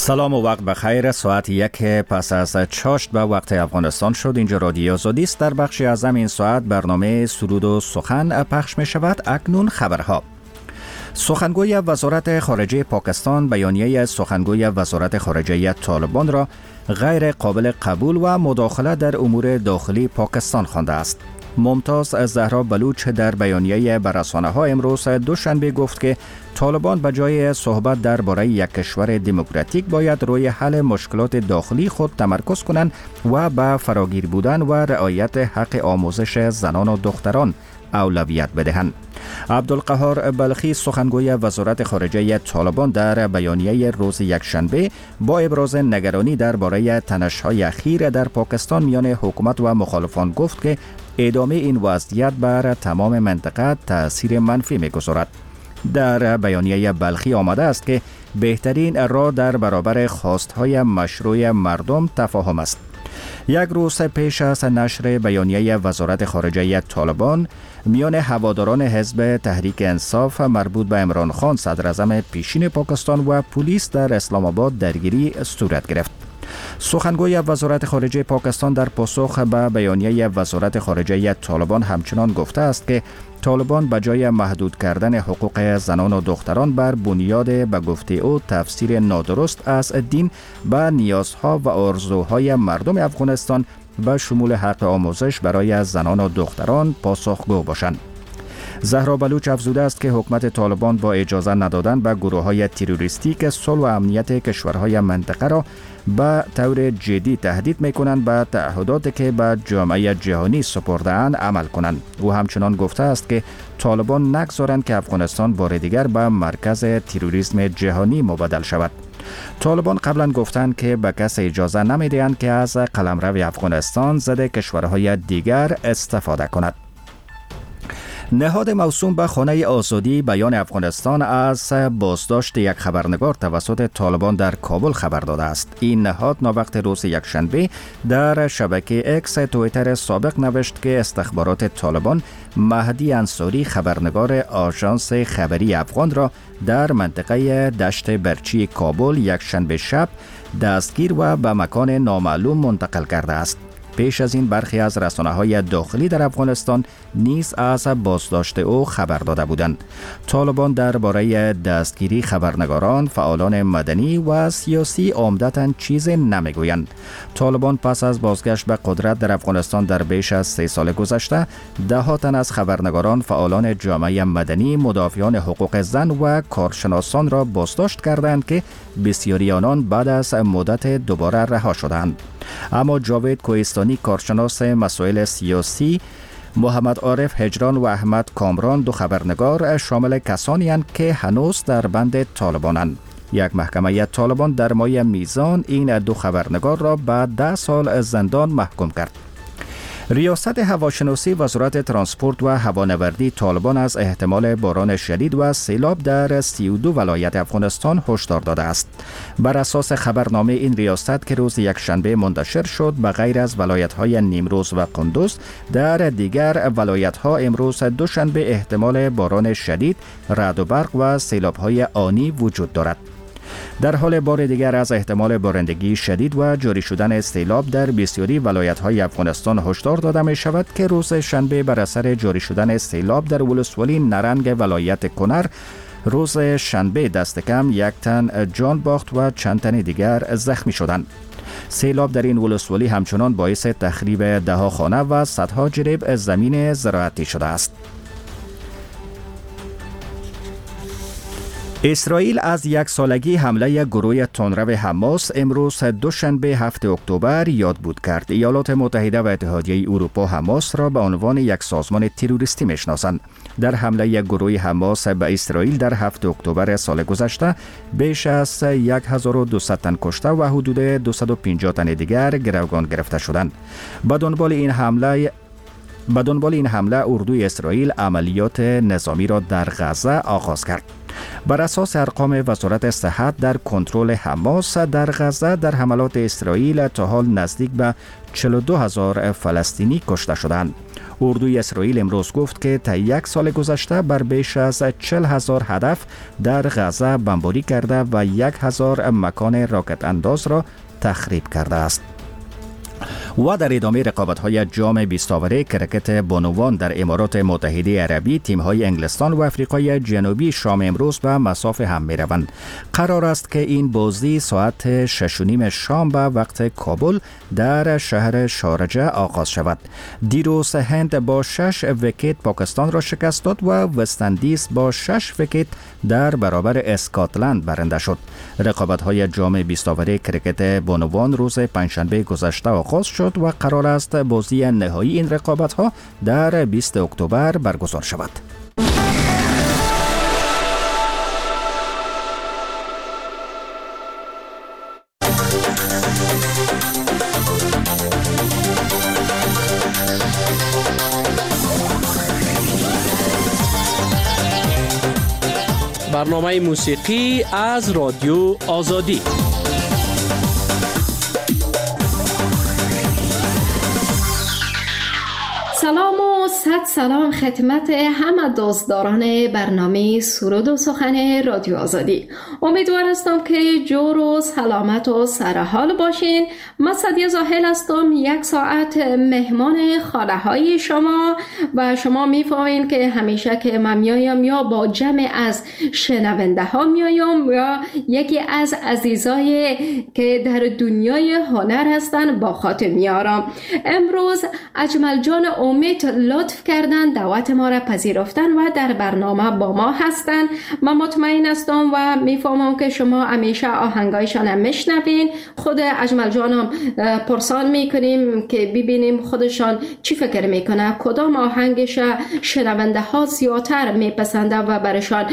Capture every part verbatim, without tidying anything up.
سلام و وقت بخیر. ساعت یک پس از چاشت به وقت افغانستان شد. اینجا رادیو آزادی است. در بخشی از این ساعت برنامه سرود و سخن پخش می شود. اکنون خبرها. سخنگوی وزارت خارجه پاکستان بیانیه سخنگوی وزارت خارجه طالبان را غیر قابل قبول و مداخله در امور داخلی پاکستان خوانده است. ممتاز زهرا بلوچ در بیانیه به رسانه‌ها امروز دوشنبه گفت که طالبان به جای صحبت درباره یک کشور دموکراتیک باید روی حل مشکلات داخلی خود تمرکز کنند و به فراگیر بودن و رعایت حق آموزش زنان و دختران اولویت بدهند. عبدالقهار بلخی سخنگوی وزارت خارجه طالبان در بیانیه روز یکشنبه با ابراز نگرانی درباره تنش‌های اخیر در پاکستان میان حکومت و مخالفان گفت که ادامه این وضعیت بر تمام منطقه تأثیر منفی می‌گذارد. در بیانیه بلخی آمده است که بهترین راه در برابر خواستهای مشروع مردم تفاهم است. یک روز پیش از نشر بیانیه وزارت خارجه طالبان میان هواداران حزب تحریک انصاف مربوط به عمران خان صدر اعظم پیشین پاکستان و پلیس در اسلام آباد درگیری صورت گرفت. سخنگوی وزارت خارجه پاکستان در پاسخ به بیانیه وزارت خارجه طالبان همچنان گفته است که طالبان به جای محدود کردن حقوق زنان و دختران بر بنیاد به گفته او تفسیر نادرست از دین به نیازها و آرزوهای مردم افغانستان به شمول حق آموزش برای زنان و دختران پاسخگو باشند. زهرا بلوچ افزوده است که حکومت طالبان با اجازه ندادن به گروه‌های تروریستی صلح و امنیت کشورهای منطقه را به طور جدی تهدید می‌کنند به تعهداتی که به جامعه جهانی سپرده‌اند عمل کنند. او همچنان گفته است که طالبان نگذارند که افغانستان بار دیگر به مرکز تروریسم جهانی مبدل شود. طالبان قبلا گفتند که به کس اجازه نمی‌دهند که از قلمرو افغانستان ضد کشورهای دیگر استفاده کند. نهاد موسوم به خانه آزادی بیان افغانستان از بازداشت یک خبرنگار توسط طالبان در کابل خبر داده است. این نهاد ناوقت روز یکشنبه در شبکه اکس توییتر سابق نوشت که استخبارات طالبان مهدی انصاری خبرنگار آژانس خبری افغان را در منطقه دشت برچی کابل یکشنبه شب دستگیر و به مکان نامعلوم منتقل کرده است. پیش از این برخی از رسانه‌های داخلی در افغانستان نیز از بازداشت او خبر داده بودند. طالبان درباره دستگیری خبرنگاران، فعالان مدنی و سیاسی عمدتاً چیزی نمیگویند. طالبان پس از بازگشت به قدرت در افغانستان در بیش از سه سال گذشته، ده تن از خبرنگاران، فعالان جامعه مدنی، مدافعان حقوق زن و کارشناسان را بازداشت کردند که بسیاری آنان بعد از مدت دوباره رها شدند. اما جاوید کوهستانی کارشناس مسائل سیاسی، محمد عارف هجران و احمد کامران دو خبرنگار شامل کسانی اند که هنوز در بند طالبانند. یک محکمه طالبان در ماه میزان این دو خبرنگار را به ده سال زندان محکوم کرد. ریاست هواشناسی وزارت ترانسپورت و هوانوردی طالبان از احتمال باران شدید و سیلاب در سی و دو ولایت افغانستان هشدار داده است. بر اساس خبرنامه این ریاست که روز یکشنبه منتشر شد، به غیر از ولایت‌های نیمروز و قندوز، در دیگر ولایت‌ها امروز دوشنبه احتمال باران شدید، رعد و برق و سیلاب‌های آنی وجود دارد. در حال بار دیگر از احتمال بارندگی شدید و جاری شدن سیلاب در بسیاری ولایت‌های افغانستان هشدار داده می شود که روز شنبه بر اثر جاری شدن سیلاب در ولسوالی نرنگ ولایت کنر، روز شنبه دست کم یک تن جان باخت و چند تن دیگر زخمی شدند. سیلاب در این ولسوالی همچنان باعث تخریب ده‌ها خانه و صدها جریب زمین زراعتی شده است. اسرائیل از یک سالگی حمله گروه تندرو حماس امروز دوشنبه هفتم اکتبر یاد بود کرد. ایالات متحده و اتحادیه اروپا حماس را به عنوان یک سازمان تروریستی میشناسند. در حمله گروه حماس به اسرائیل در هفتم اکتبر سال گذشته بیش از هزار و دویست تن کشته و حدود دویست و پنجاه تن دیگر گروگان گرفته شدند. به دنبال این حمله به دنبال این حمله اردوی اسرائیل عملیات نظامی را در غزه آغاز کرد. بر اساس ارقام وزارت صحت در کنترل حماس در غزه در حملات اسرائیل تا حال نزدیک به چهل و دو هزار فلسطینی کشته شدند. اردوی اسرائیل امروز گفت که تا یک سال گذشته بر بیش از چهل هزار هدف در غزه بمباری کرده و یک هزار مکان راکت انداز را تخریب کرده است. و در ادامه رقابت‌های جام بیست اوور کرکت بانوان در امارات متحده عربی، تیم‌های انگلستان و آفریقای جنوبی شام امروز به مصاف هم می‌روند. قرار است که این بازی ساعت شش و نیم شام به وقت کابل در شهر شارجه آغاز شود. دیروز هند با شش ویکت پاکستان را شکست داد و وست‌اندیز با شش ویکت در برابر اسکاتلند برنده شد. رقابت‌های جام بیست اوور کرکت بانوان روز پنجشنبه گذشته آغاز شد و قرار است بازی نهایی این رقابت‌ها در بیست اکتبر برگزار شود. برنامه موسیقی از رادیو آزادی. سلام و صد سلام خدمت همه دوستداران برنامه سرود و سخن رادیو آزادی. امیدوار هستم که جور و سلامت و سرحال باشین. من سعدیه زاهل هستم، یک ساعت مهمان خانه های شما و شما میفهمین که همیشه که من میایم یا با جمع از شنونده ها میایم یا یکی از عزیزای که در دنیای هنر هستن با خاطر میارم. امروز اجمل جان امید لطف کردن دعوت ما را پذیرفتن و در برنامه با ما هستن. من مطمئن هستم و میفهمم که شما همیشه آهنگایشان هم میشنوین. خود اجمل جانم پرسان میکنیم که ببینیم خودشان چی فکر میکنه، کدام آهنگش شنونده ها زیادتر میپسنده و برشان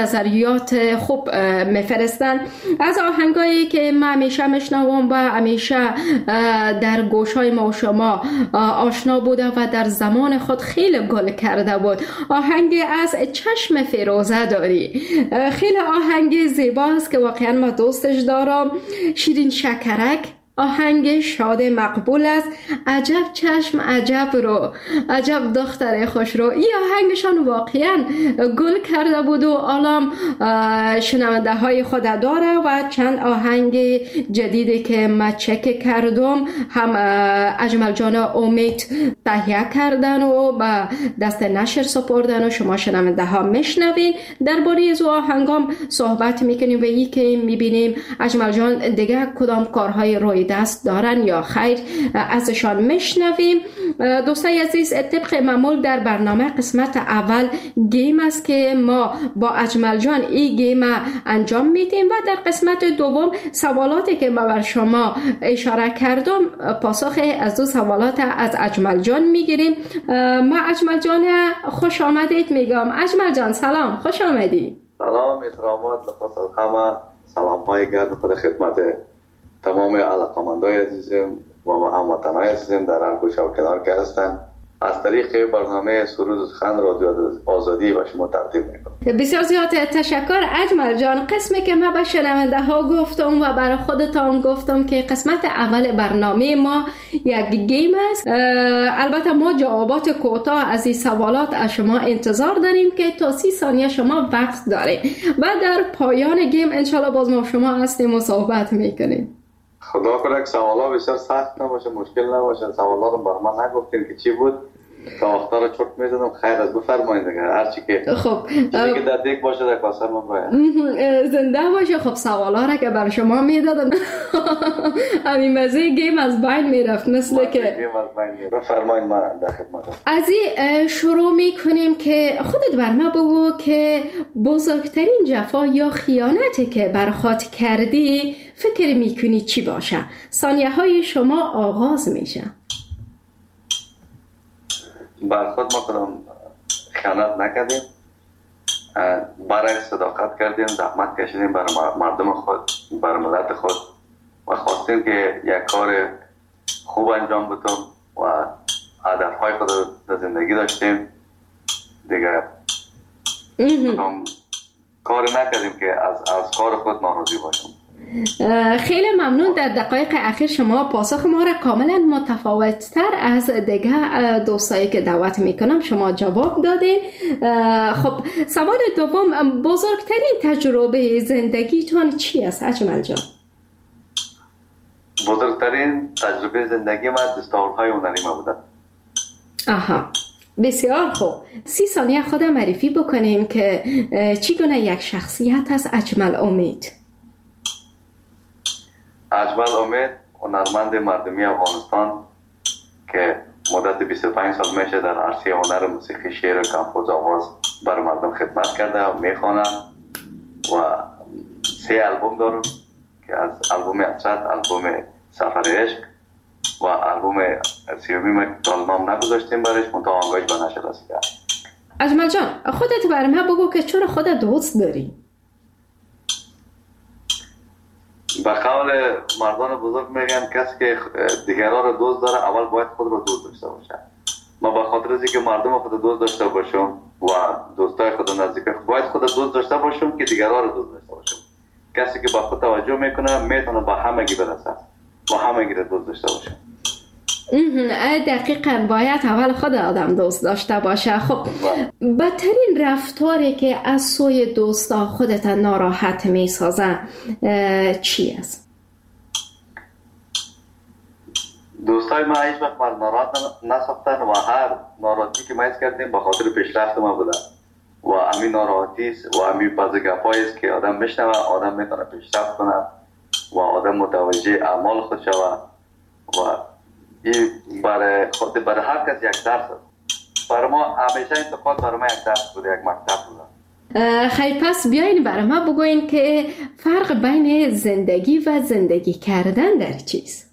نظریات خوب میفرستن. از آهنگایی که من همیشه میشنوم و همیشه در گوشهای ما و شما آشنا بوده و در زمان خود خیلی گل کرده بود، آهنگ از چشم فیروزه داری. خیلی آهنگ زیباست که واقعا ما دوستش دارم. شیرین شکرک آهنگ شاد مقبول است. عجب چشم عجب رو، عجب دختر خوش رو. این آهنگشان واقعا گل کرده بود و الان شنونده های خود داره و چند آهنگ جدیدی که ما چک کردم هم اجمل جان امید تهیه کردن و با دست نشر سپردن و شما شنونده ها میشنوین. درباره از آهنگام صحبت میکنیم و این که میبینیم اجمل جان دیگه کدام کارهای روی دست دارن یا خیر ازشان میشنویم. دوستای عزیز، طبق معمول در برنامه قسمت اول گیم است که ما با اجمل جان این گیم انجام میدیم و در قسمت دوم سوالاتی که ما بر شما اشاره کردم پاسخ از دو سوالات از اجمل جان میگیریم. ما اجمل جان خوش آمدید میگم. اجمل جان سلام، خوش آمدی. سلام، احترامات لخص همه، سلام های گرد خود خدمت تمام علاقمندای عزیزم و هموطنای عزیزم در هر گوشه و کنار که هستن. از طریق برنامه سرود و سخن رادیو آزادی و شما تقدیم میکنم. بسیار زیاد تشکر اجمل جان. قسمی که ما به شنونده ها گفتم و برای خودتان گفتم که قسمت اول برنامه ما یک گیم است. البته ما جوابات کوتاه از این سوالات از شما انتظار داریم که تا سی ثانیه شما وقت دارید و در پایان گیم انشالله باز ما شما هستیم و صحبت میکنیم. خدا کنه که سوالا بسیار سخت نباشه، مشکل نباشه. سوالا رو بر من نگفتین که چی بود تا وقتا رو چرت میزدم. خیر از بفرمایید دیگه، هر چی که خب چیزی که در دیگ باشه در کاسه من باید زنده باشه. خب سوالا را که بر شما میدادم همین مزه گیم از بین میرفت مثل که گیم از بین میرفت. بفرمایید من در خدمتم. از این شروع میکنیم که خودت بر ما بگو که بزرگترین جفا یا خیانتی که بر خود کردی فکر میکنی چی باشه؟ ثانیه های شما آغاز میشه. بر خود ما کدام خیانت نکردیم، برای صداقت کردیم، زحمت کشیدیم برای مردم خود، برای ملت خود و خواستیم که یک کار خوب انجام بدیم و هدفهای خود در زندگی داشتیم دیگه. کدام کاری نکردیم که از از کار خود ناراضی باشیم. خیلی ممنون. در دقایق اخیر شما پاسخ ما را کاملا متفاوت‌تر از دیگه دوستایی که دعوت میکنم شما جواب دادین. خب سوال دوم، بزرگترین تجربه زندگیتون چی است اجمل جان؟ بزرگترین تجربه زندگی من دستاوردهای هنری ما بوده. آها، بسیار خوب. سی ثانیه خودم معرفی بکنیم که چگونه یک شخصیت است اجمل امید؟ اجمل امید هنرمند مردمی افغانستان که مدت بیست و پنج سال میشه در عرصه هنر موسیقی، شعر و کمپوز آواز بر مردم خدمت کرده و میخوانه و سه البوم دارم که از البوم اسد، البوم سفر عشق و البوم سیومی که نام نگذاشتیم برش منتها آنگاهش به نشر رسیده. اجمل جان خودت برای من بگو که چرا خودت دوست داری؟ به قول مردان بزرگ میگن کسی که دیگران رو دوست داره اول باید خود رو دوست داشته باشه. ما به خاطر از اینکه مردم خود دوست داشته باشم و دوستای خود نزدیک باید خود دوست داشته باشم که دیگران رو دوست داشته باشم. کسی که با خود توجه میکنه میتونه با همگی برسه، با همگی رو دوست داشته باشه. دقیقاً باید اول خود آدم دوست داشته باشه. خب بدترین رفتاری که از سوی دوستا خودت ناراحت میسازه چی است؟ دوستای ما هیچ وقت من ناراحت نساختن و هر ناراحتی که ما حس کردیم به خاطر پیشرفت ما بوده و همین ناراحتی و همین بعضی گپایی است که آدم بشنوه آدم میتونه پیشرفت کنه و آدم متوجه اعمال خود شود و این برای خود برای هر کس یک درس است. برای ما همیشه انتقاد برای ما یک درس بوده، یک مکتب بوده. خیلی پس بیاین برای ما بگوین که فرق بین زندگی و زندگی کردن در چیست؟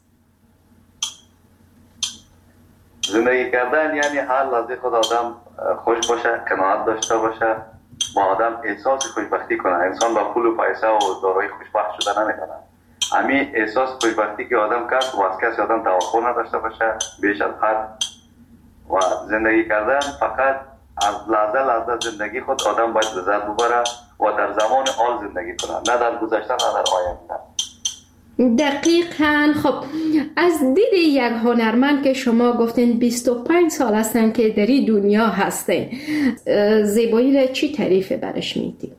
زندگی کردن یعنی هر لحظه خود آدم خوش باشه، قناعت داشته باشه و آدم احساس خوشبختی کنه. انسان با پول و پیسه و دارایی خوشبخت شده نمیکنه. همین احساس خوشبختی که آدم کرد و از کسی آدم توقع نداشته باشه بیش از حد و زندگی کردن فقط از لحظه لحظه زندگی خود آدم باید لذت ببره و در زمان حال زندگی کنه، نه در گذشته نه در آینده. دقیقاً. خب از دید یک هنرمند که شما گفتین بیست و پنج سال هستن که در این دنیا هستین، زیبایی را چی تعریف برش میدی؟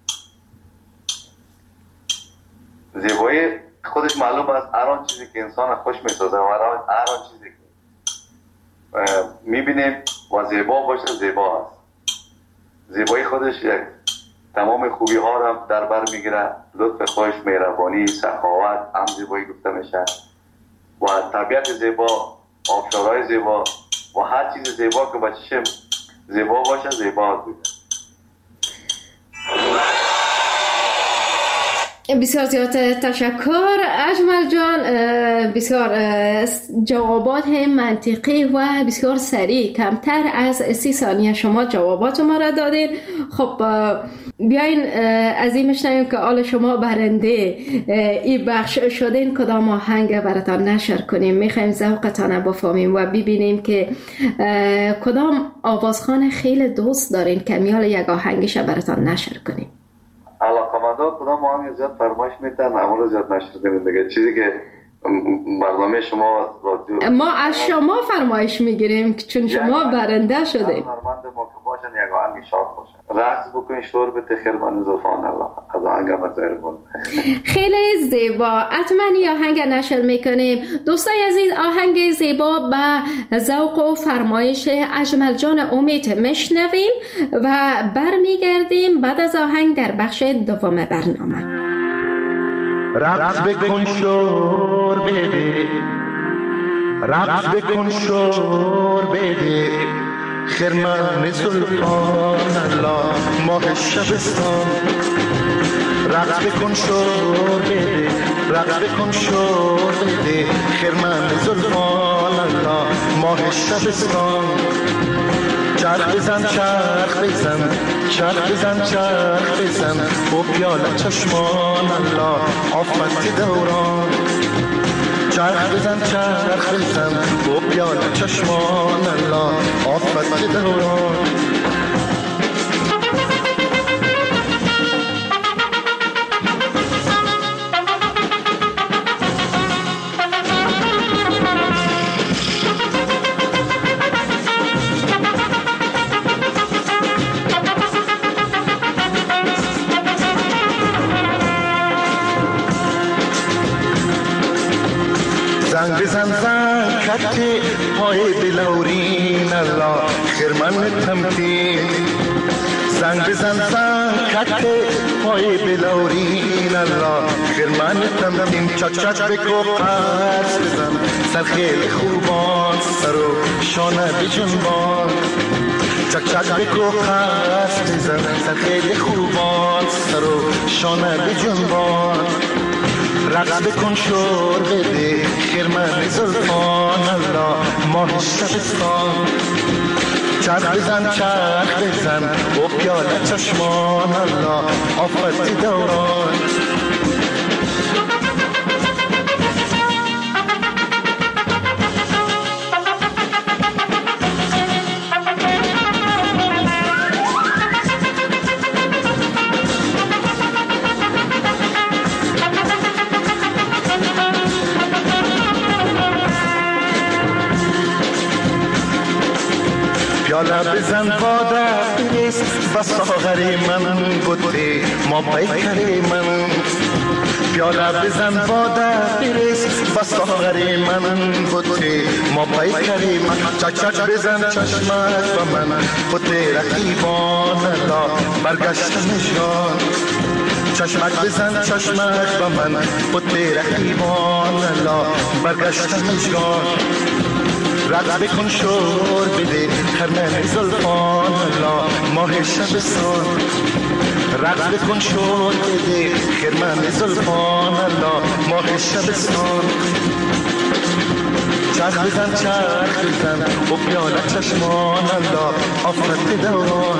زیبایی خودش معلوم است هر آن چیزی که انسان خوش میسازه و هر آن چیزی که میبینیم و زیبا باشه زیبا است. زیبایی خودش یک تمام خوبی ها را در بر میگیره، لطف خوش، مهربانی، سخاوت هم زیبایی گفته میشه و طبیعت زیبا، آبشارهای زیبا و هر چیز زیبا که با چشم زیبا باشه زیبا بوده. بسیار زیاد تشکر اجمل جان، بسیار جوابات منطقی و بسیار سریع، کمتر از سی ثانیه شما جوابات ما را دادین. خب بیاین از این میشنویم که آل شما برنده این بخش شدین کدام آهنگ براتان نشر کنیم. میخوایم ذوقتان بفهمیم و ببینیم که کدام آوازخوان خیلی دوست دارین که میال یک آهنگش براتان نشر کنیم. علاقمندا کدام آهنگ زیاد فرمایش میدن اول زیاد نشر کنیم دیگه. چیزی که برنامه شما رادیو ما از شما فرمایش میگیریم چون شما برنده شدید. هنرمند ما که باشن یک آهنگ شاد باشه، رقص بکنین، شور بده خیربان زلفان الله از آهنگ مزایربون. خیلی زیبا. حتما این آهنگ نشر میکنیم. دوستای عزیز آهنگ زیبا به ذوق و فرمایش اجمل جان امید میشنویم و برمیگردیم بعد از آهنگ در بخش دوم برنامه. رقص بکن شور بده، رقص بکن شور بده، خرمن زلفان الله ماه شبستان. رقص بکن شور بده، رقص بکن شور بده، خرمن زلفان الله ماه شبستان. چرخ بزن چرخ بزن چرخ بزن چرخ بزن و پیاله چشمان الله آفت دوران. چرخ بزن چرخ بزن و پیاله چشمان الله آفت دوران. بزن زن کتی پای بلورین الله خرمن تمکین زنگ بزن زن کتی پای بلورین الله خرمن تمکین چک چک بگو قرص بزن سر خیلی خوبان سر و شانه بجنبان چک چک بگو قرص بزن سر خیلی خوبان سر و شانه بجنبان رقص بکن شور بده خرمن زلفان الله ماه شبستان چرخ بزن چرخ بزن و پیاله چشمان الله آفت دوران پیاله بزن باده بریز و ساغری من بوده ما بیکری من پیاله بزن باده بریز و ساغری من بوده ما بیکری من چک چک بزن چشمک و من بوده رقیبان الله برگشتم جان چشمک بزن چشمک و من بوده رقیبان الله برگشتم جان رقص بکن شور بده خرمن زلفان الله ماه شبستان رقص بکن شور بده خرمن زلفان الله ماه شبستان چرخ بزن چرخ بزن و پیاله چشمان الله آفت دوران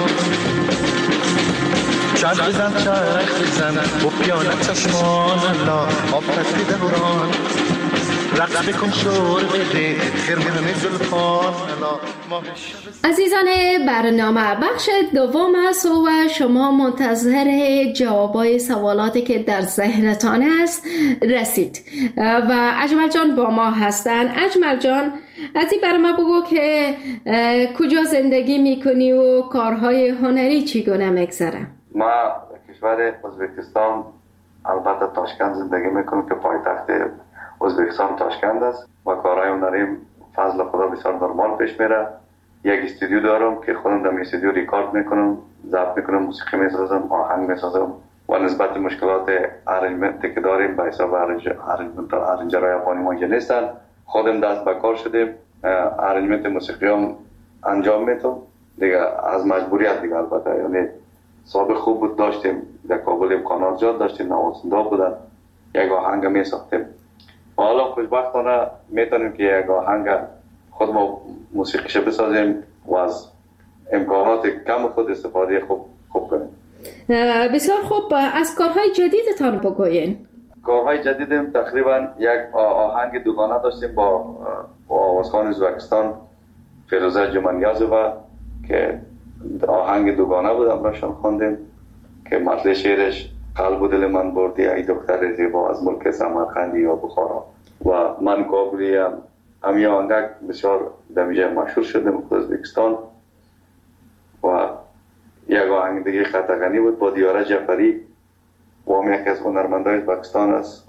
چرخ بزن چرخ بزن و پیاله چشمان الله آفت دوران رقص بکن شور بده خرمن زلفان عزیزان برنامه بخش دوم است و شما منتظر جوابای سوالاتی که در ذهنتان است رسید و اجمل جان با ما هستن. اجمل جان از این برای ما بگو که کجا زندگی میکنی و کارهای هنری چگونه میگذره؟ ما کشور ازبکستان البته تاشکند زندگی میکنم که پایتخت ازبکستان تاشکند است و کارهای هنریم فضل خدا بسیار نرمال پیش میره. یک استودیو دارم که خودم در استودیو ریکارد میکنم، ضبط میکنم، موسیقی میسازم، آهنگ میسازم و نسبت مشکلات ارنجمنت که داریم به حساب ارنجمنت ارنجرهای افغانی ما اینجا نیستن، خودم دست به کار شدیم، ارنجمنت موسیقی هم انجام میدم دیگه از مجبوریت دیگه. البته یعنی سابق خوب بود، داشتیم در کابل امکانات زیاد داشتیم، نوازنده بودن، یک آهنگ میساختیم. حالا خوشبختانه میتونیم که یک آهنگ خود ما موسیقیش بسازیم و از امکانات کم خود استفاده خوب خوب کنیم. بسیار خوب. از کارهای جدیدتان بگوین. کارهای جدیدم تقریبا یک آهنگ دوگانه داشتیم با آوازخوان ازبکستان فیروزه جمانیازووا که آهنگ دوگانه بود، امراشان خواندیم که متن شعرش قلب و دل من بردی ای دختر زیبا از ملک سمرقند یا بخارا و من کابلی هم همین آهنگ بسیار دمیجه مشهور شدیم در ازبکستان. و یک آهنگ دیگه خطغنی بود با دیاره جعفری و هم یکی از هنرمندای ازبکستان است.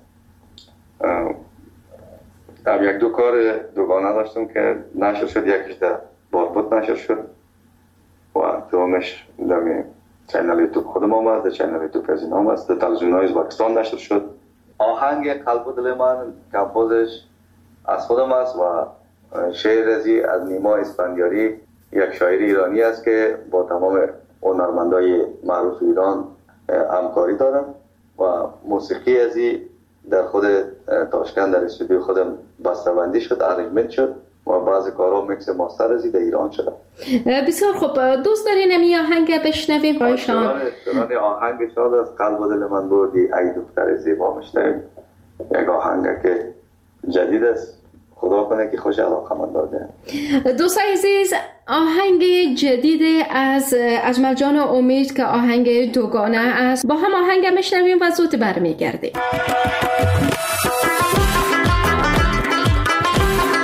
هم یک دو کار دوگانه داشتم که نشر شد، یکیش در بارپوت نشر شد و دومش در چینل یوتیوب خودم هم است، در چینل یوتیوب از این هم است، در تلویزیون های ازبکستان نشر شد. آهنگ قلب و دل من کمپوزش از خودم است و شعر ازی از نیما اسفندیاری، یک شاعر ایرانی است که با تمام هنرمندای معروف ایران همکاری دارم و موسیقی ازی در خود تاشکند در استودیو خودم بسته‌بندی شد، ارنجمنت شد و بعضی کارها میکس ماستر ازی در ایران شده. بسیار خوب. دوست دارین نمی آهنگ بشنویم بایشان؟ دوران آهنگ شاد از قلب و دل من بردی ای دختر زیبا میشنویم. یک آهنگ که جدید است، خدا کنه که خوش علاقه من داده. دوستان عزیز، آهنگ جدید از اجمل جان امید که آهنگ دوگانه است، با هم آهنگ میشنویم و زود برمیگردیم.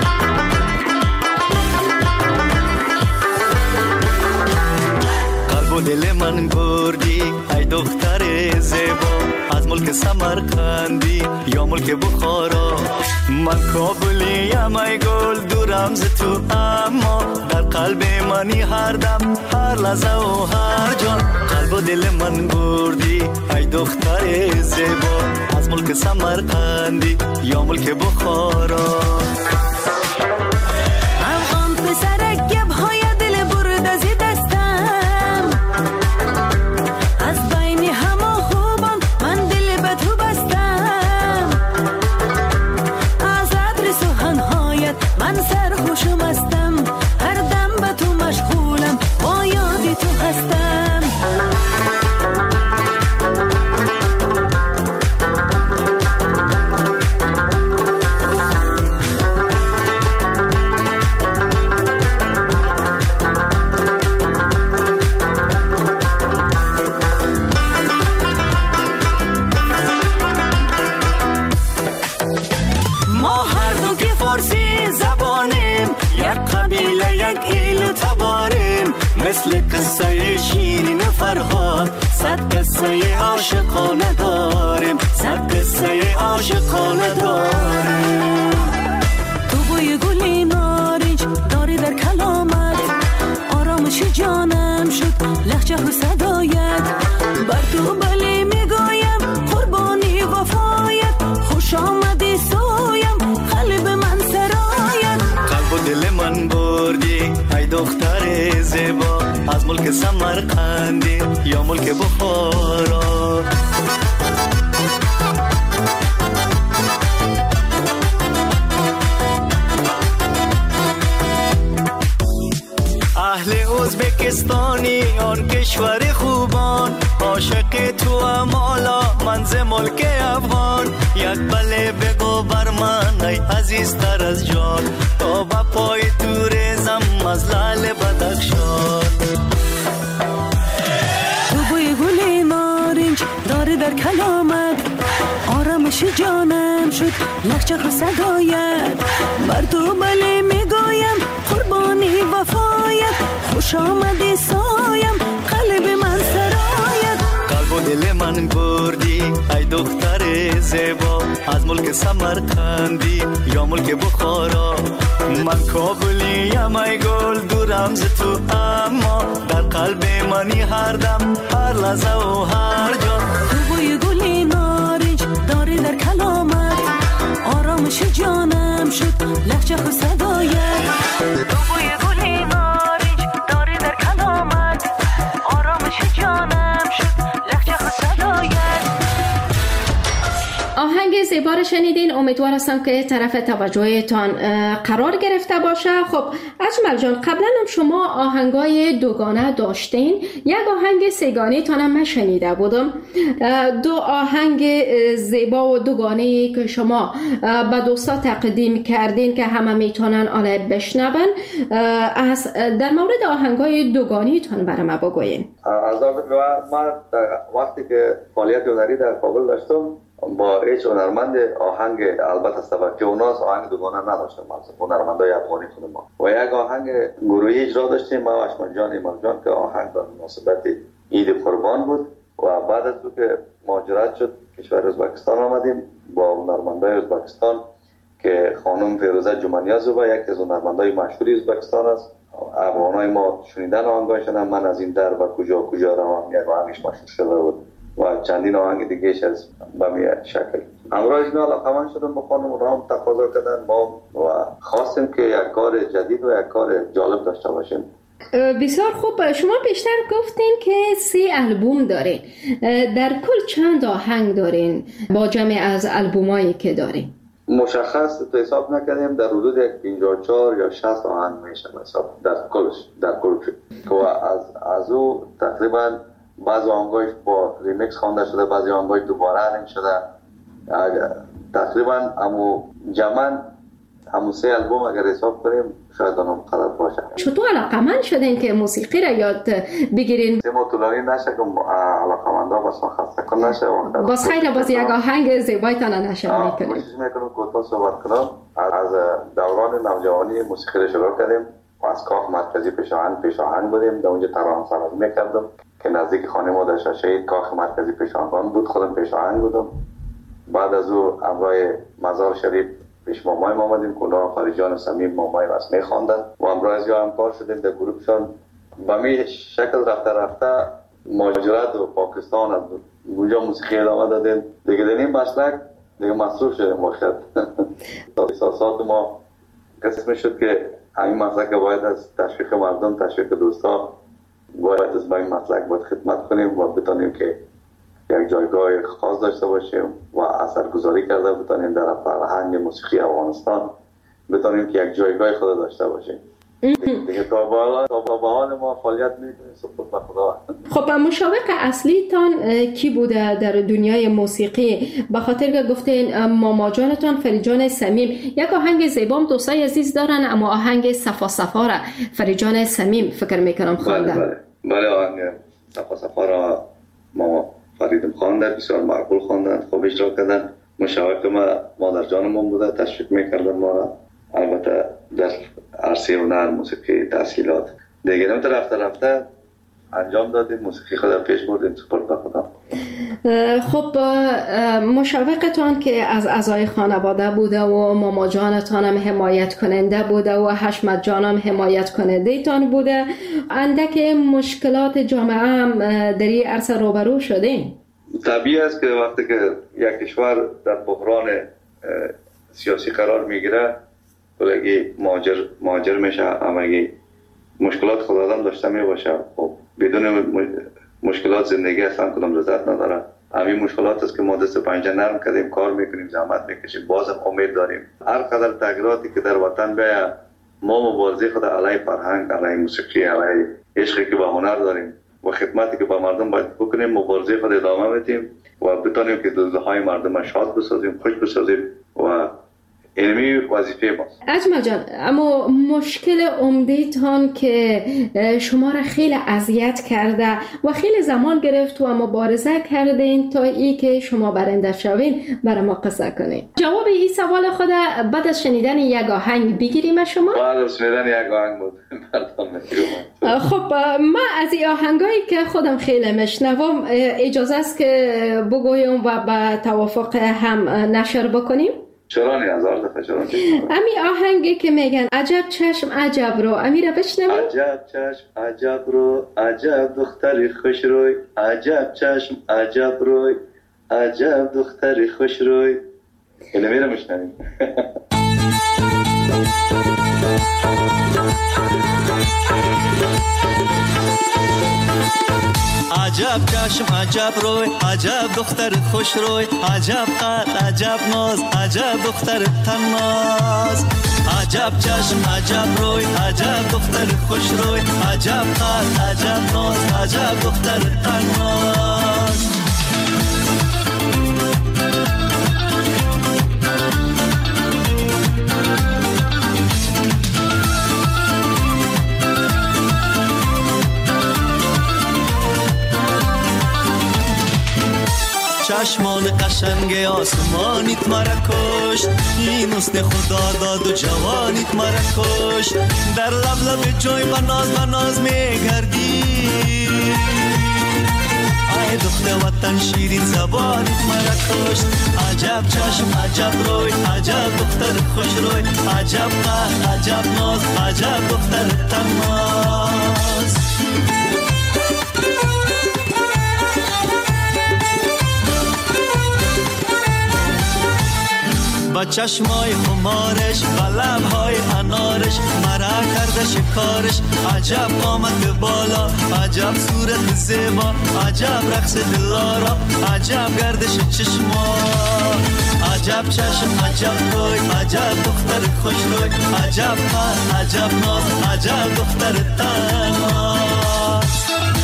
قلب قلب و دل من بردی ای دختر زیبا، از ملک سمرقندی یا ملک بخارا. من کابلیم ای گل دورم ز تو، اما در قلب منی هر دم هر لحظه و هر جا. قلب و دل من بردی ای دختر زیبا، از ملک سمرقندی یا ملک بخارا. افغان پسرک گب های دل برد از دستم، از بین همه خوبان من دل به تو بستم. از عطر سخنهایت من سرخوشم هستم، هر دم به تو مشغولم با یادی تو هستم. مثل قصه شیرین فرهاد صد قصه عاشقانه داریم، صد قصه عاشقانه داریم. تو بوی گلی نارنج داری در کلامت، آرامش جانم شد لهجه و صدایت. بر تو بله میگویم قربانی وفایت، خوش آمدی سویم قلب من سرایت. قلب و دل من بردی ای دختر زیبا، از ملک سمرقندی یا ملک بخارا. اهل ازبکستانی آن کشور خوبان، عاشق تو امالا من ز ملک افغان. یک بله بگو بر من ای عزیزتر از جان، تا با پای تو ریزم از لعل بدخشان. تو بوی گلی نارنج داری در کلامت، آرامش جانم شد لهجه و صدایت. بر تو بله میگویم قربانی وفایت، خوش آمدی سایم قلب من سرایت. قلب و دل من بردی ای دختر زیبا، از ملک سمرقندی یا ملک بخارا. من کابلیم ای گل دورم ز تو، اما در قلب منی هر دم هر لحظه و هر جا. تو بوی گلی نارنج داری در کلامت، آرامش جانم شد لهجه و صدایت. تو بوی گلی نارنج داری در کلامت، آرامش جانم شد لهجه و صدایت. آهنگ زیبا رو شنیدین، امیدوار هستم که طرف توجهتان قرار گرفته باشه. خب اجمل جان، قبلا هم شما آهنگای دوگانه داشتین، یک آهنگ سگانه تانم من شنیده بودم. دو آهنگ زیبا و دوگانه که شما به دوستا تقدیم کردین که همه میتونن آن بشنون، از در مورد آهنگای دوگانه تان برای ما بگوین. از من وقتی که فعالیت هنری در کابل داشتم با هیچ هنرمند آهنگ، البته سبب که اوناس آهنگ دوگانه نداشتم، هنرمندای افغانی خود ما، و یک آهنگ گروهی اجرا داشتیم ما و اشمن جان ایمان جان که آهنگ به مناسبت عید قربان بود. و بعد از که مهاجرت شد کشور ازبکستان آمدیم با هنرمندای ازبکستان که خانم فیروزه جمانیازووا یک از هنرمندای مشهوری ازبکستان است. افغانای ما شنیدن آهنگاشون، من از این در و کجا کجا روان یک آهنگش مشهور شده بود و چندین آهنگ دیگهش از بمی شکل. همراه اینا علاقمند شدم با خانم، رام تقاضا کردن ما و خواستیم که یک کار جدید و یک کار جالب داشته باشیم. بسیار خوب. شما بیشتر گفتین که سی البوم دارین، در کل چند آهنگ دارین با جمع از البومایی که دارین؟ مشخص تو حساب نکردیم، در حدود پنجاه و چهار یا شصت آهنگ میشه حساب در کلش در کل که از از او تقریبا بعضی آهنگاش با ریمیکس خوانده شده، بعضی آهنگاش دوباره رنگ شده. تقریبا همو جمعاً همون سه البوم اگر حساب کنیم شاید اونم قدر باشه. چطور علاقمند شدین که موسیقی را یاد بگیرین؟ ما طولانی نشه که علاقمندا بس ما خسته کن نشه. باز خیلی باز یک آهنگ زیبایتان نشان میکنیم. کوشش میکنم کوتاه صحبت کنم. از دوران نوجوانی موسیقی را شروع کردیم و از کاخ مرکزی پیشاهنگ پیشاهنگ بودیم، در اونجا ترانه سرایی میکردم که نزدیک خانه ما در شاشه‌ای کاخ مرکزی پیشاهنگان بود. خودم پیشاهنگ بودم. بعد از او همراه مزار شریف پیش مامای ما آمدیم که اونا فریجان سمیم مامای ما اسمی خواندن و همراه از یا همکار شدیم در گروهشان. به می شکل رفته رفته مهاجرت و پاکستان از اونجا موسیقی ادامه دادیم. دیگه در این مسلک دیگه مصروف شدیم باشد. احساسات ما قسم شد که همین مسلک باید از تشویق مردم، تشویق دوستا باید از این مسلک باید خدمت کنیم و بتانیم که یک جایگاه خاص داشته باشیم و اثرگذاری کرده بتانیم در فرهنگ موسیقی افغانستان، بتانیم که یک جایگاه خود داشته باشیم. دیگه تا به حال ما فعالیت میکنیم سپرد به خدا. خب مشاوق اصلی تان کی بوده در دنیای موسیقی؟ به خاطر که گفتین ماما جانتان فریجان سمیم، یک آهنگ زیبام دوستای عزیز دارن، اما آهنگ صفا صفا را فریجان سمیم فکر میکنم خوانده. بله بله بله آهنگ صفا صفا را ماما فریدم خوانده، بسیار معقول خواندن، خوب اجرا کردن. مشاوق ما مادر جانمون بوده، تشویق میکردن ما را. البته در عرصه هنر موسیقی تحصیلات دیگه نمیتر رفته رفته انجام دادیم، موسیقی خود پیش بردیم سپرد به خدا. خب مشاوقتان که از اعضای خانواده بوده و ماما جانتان هم حمایت کننده بوده و حشمت جان هم حمایت کننده تان بوده، اندک مشکلات جامعه هم در این عرصه روبرو شدین؟ طبیعی است که وقتی که یک کشور در بحران سیاسی قرار میگیره بلگی مهاجر مهاجر میشه، همگی مشکلات خود آدم داشته میباشه. خب بدون مشکلات زندگی اصلا کدام لذت نداره. همین مشکلات است که ما دست پنجه نرم کردیم، کار میکنیم، زحمت میکشیم، بازم امید داریم هر قدر تغییراتی که در وطن بیاید ما مبارزه خود علیه فرهنگ، علیه موسیقی، علیه عشقی که به هنر داریم و خدمتی که به مردم باید بکنیم، مبارزه خود ادامه میدیم و بتونیم که دلهای مردم شاد بسازیم، خوش بسازیم و علمی وظیفه ماست. اجمل جان، اما مشکل عمده‌تان که شما را خیلی اذیت کرده و خیلی زمان گرفت و مبارزه کردین تا ای که شما برنده شوین، برای ما قصه کنین. جواب این سوال خود بعد از شنیدن یک آهنگ بگیریم شما؟ بعد از شنیدن یک آهنگ بود. خب ما از این آهنگایی که خودم خیلی میشنوم اجازه است که بگویم و به توافق هم نشر بکنیم؟ چرا نه؟ هزار دفعه چرا نه؟ امی آهنگی که میگن عجب چشم عجب رو، امی را بشنویم؟ عجب چشم عجب رو، عجب دختری خوش روی، عجب چشم عجب روی، عجب دختری خوش روی. اینو میرم بشنویم. عجب چشم عجب روی، عجب دختر خوش روی، عجب قد عجب ناز، عجب دختر تناز. عجب چشم عجب روی، عجب دختر خوش روی، عجب قد عجب ناز، عجب دختر تناز. چشمان قشنگ آسمانیت مرا کشت، این حسن خدا داد و جوانیت مرا کشت. در لب لب جوی بناز بناز میگردی، ای دختر وطن شیرین زبانیت مرا کشت. عجب چشم عجب روی، عجب دختر خوش روی، عجب قد عجب ناز، عجب دختر تناز. با چشمای خمارش، با لبهای انارش، مرا کرده شکارش. عجب قامت بالا، عجب صورت زیبا، عجب رقص دلارا، عجب گردش چشما. عجب چشم عجب روی، عجب دختر خوش روی، عجب قد عجب ناز، عجب دختر تناز.